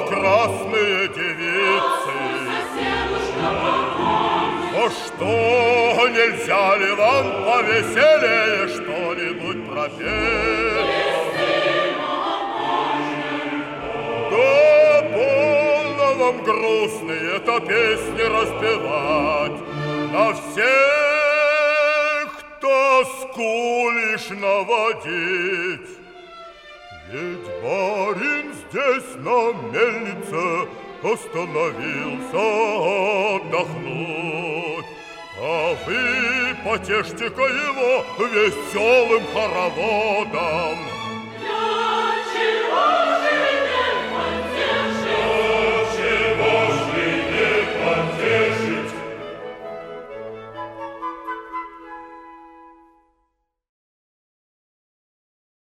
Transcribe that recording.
прекрасные девицы. Ну что, нельзя ли вам повеселее что-нибудь пропеть? Да полно вам грустные-то песни распевать на всех тоску лишь наводить. Ведь барин здесь на мельнице остановился отдохнуть, а вы потешьте-ка его веселым хороводом.